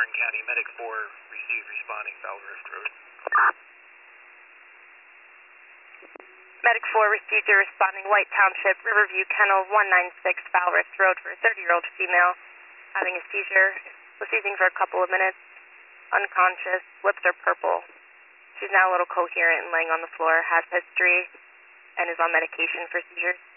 Warren County, Medic 4 received responding Foul Rift Road. Medic 4 received a responding White Township, Riverview Kennel 196 Foul Rift Road for a 30-year-old female having a seizure. Was seizing for a couple of minutes, unconscious, lips are purple. She's now a little coherent and laying on the floor, has history, and is on medication for seizures.